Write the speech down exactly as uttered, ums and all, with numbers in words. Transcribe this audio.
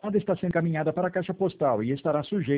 chamada está sendo encaminhada para a caixa postal e estará sujeita